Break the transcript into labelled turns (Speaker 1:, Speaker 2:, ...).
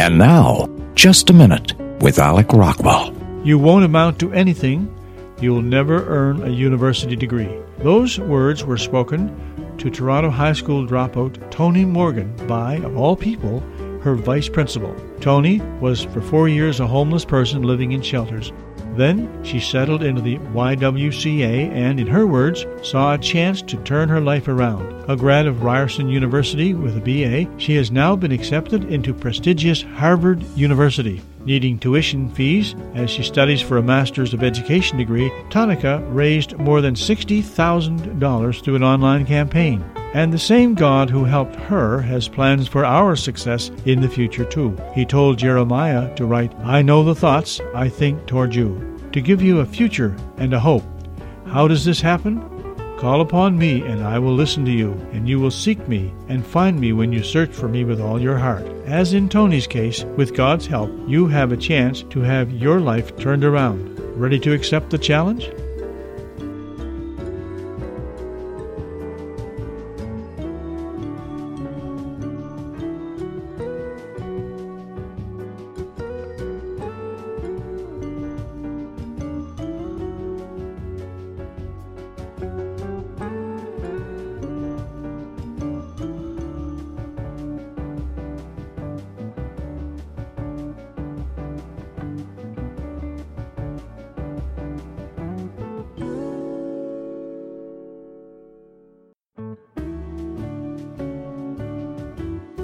Speaker 1: And now, Just a Minute with Alec Rockwell.
Speaker 2: You won't amount to anything. You'll never earn a university degree. Those words were spoken to Toronto high school dropout Tony Morgan by, of all people, her vice principal. Tony was for 4 years a homeless person living in shelters. Then she settled into the YWCA and, in her words, saw a chance to turn her life around. A grad of Ryerson University with a BA, she has now been accepted into prestigious Harvard University. Needing tuition fees as she studies for a Master's of Education degree, Tonica raised more than $60,000 through an online campaign. And the same God who helped her has plans for our success in the future too. He told Jeremiah to write, "I know the thoughts I think toward you, to give you a future and a hope." How does this happen? Call upon me, and I will listen to you, and you will seek me and find me when you search for me with all your heart. As in Tony's case, with God's help, you have a chance to have your life turned around. Ready to accept the challenge?